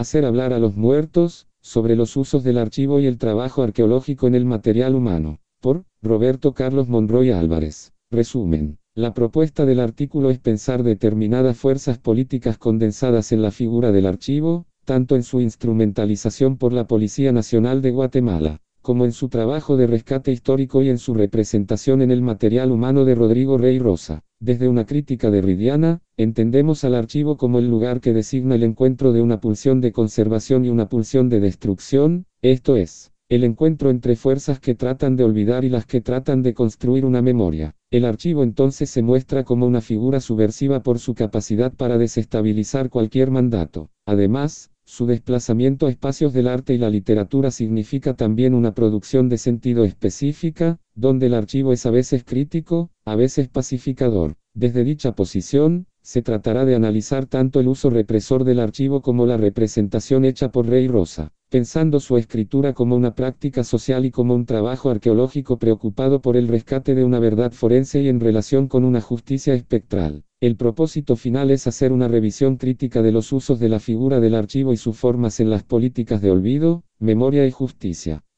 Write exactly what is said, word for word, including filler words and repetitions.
Hacer hablar a los muertos, sobre los usos del archivo y el trabajo arqueológico en el material humano. Por Roberto Carlos Monroy Álvarez. Resumen. La propuesta del artículo es pensar determinadas fuerzas políticas condensadas en la figura del archivo, tanto en su instrumentalización por la Policía Nacional de Guatemala, como en su trabajo de rescate histórico y en su representación en el material humano de Rodrigo Rey Rosa. Desde una crítica derridiana, entendemos al archivo como el lugar que designa el encuentro de una pulsión de conservación y una pulsión de destrucción, esto es, el encuentro entre fuerzas que tratan de olvidar y las que tratan de construir una memoria. El archivo entonces se muestra como una figura subversiva por su capacidad para desestabilizar cualquier mandato. Además, su desplazamiento a espacios del arte y la literatura significa también una producción de sentido específica, donde el archivo es a veces crítico, a veces pacificador. Desde dicha posición, se tratará de analizar tanto el uso represor del archivo como la representación hecha por Rey Rosa, pensando su escritura como una práctica social y como un trabajo arqueológico preocupado por el rescate de una verdad forense y en relación con una justicia espectral. El propósito final es hacer una revisión crítica de los usos de la figura del archivo y sus formas en las políticas de olvido, memoria y justicia.